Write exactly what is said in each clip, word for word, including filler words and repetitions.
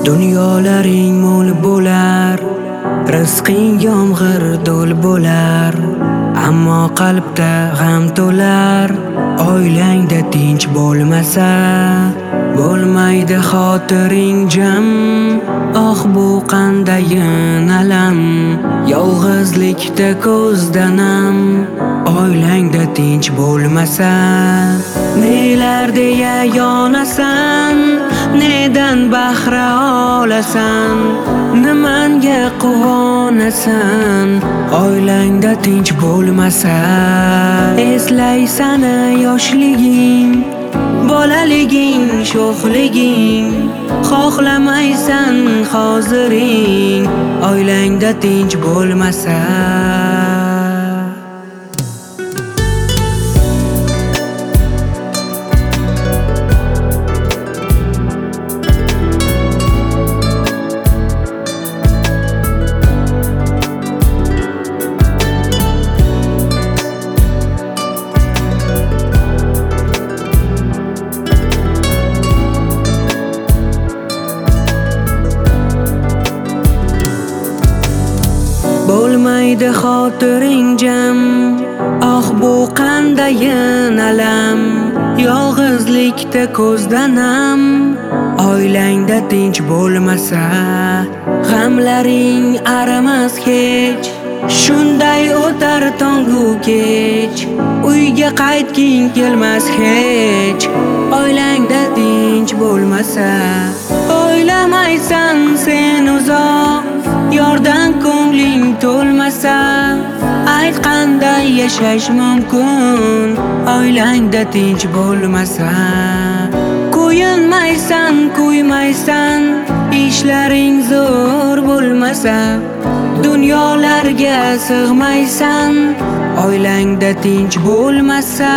Dunyolaring mo'l bo'lar, rizqing yomg'ir do'l bo'lar, ammo qalbda g'am to'lar. Oilangda tinch bo'lmasa, bo'lmaydi xotiring jam. Oh, bu qandayin alam, yolg'izlikda ko'zda nam. Oilangda tinch bo'lmasa, nelar deya yonasan, nedan bahra olasan, nimanga quvonasan. Oilangda tinch bo'lmasa, eslaysan yoshliging, bolaliging, sho'xliging, xohlamaysan hoziring. Oilangda tinch bo'lmasa, bo'lmaydi xotiring jam. Oh, bu qandayin alam, yolg'izlikda ko'zda nam. Oilangda tinch bo'lmasa, g'amlaring arimas hech, shunday o'tar tongu kech, uyga qaytging kelmas hech. Oilangda tinch bo'lmasa, o'ylamaysan sen uzoq, yordan ko'ngling to'lmasa, ayt qanday yashash mumkin. Oilangda tinch bo'lmasa, kuyinmaysan, kuymaysan, ishlaring zo'r bo'lmasa, dunyolarga sig'maysan. Oilangda tinch bo'lmasa,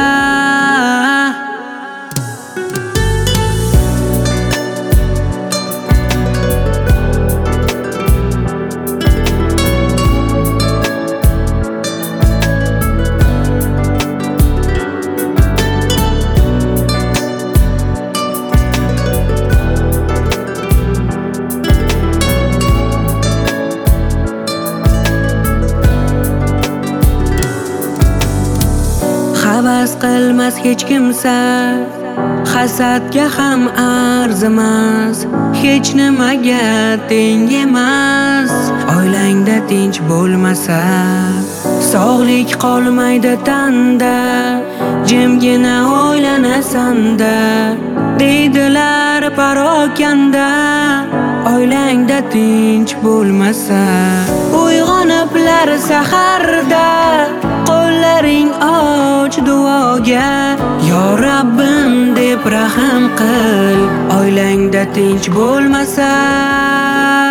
havas qilmas hech kimsa, hasadga ham arzimas, hech nimaga teng emas. Oilangda tinch bo'lmasa, sog'lik qolmaydi tanda, jimgina o'ylanasan-da, deydilar parokanda. Oilangda tinch bo'lmasa, uyg'oniblar saharda, qo'llaring och duoga, yo Rabbim deb rahm qil. Oilangda tinch bo'lmasa,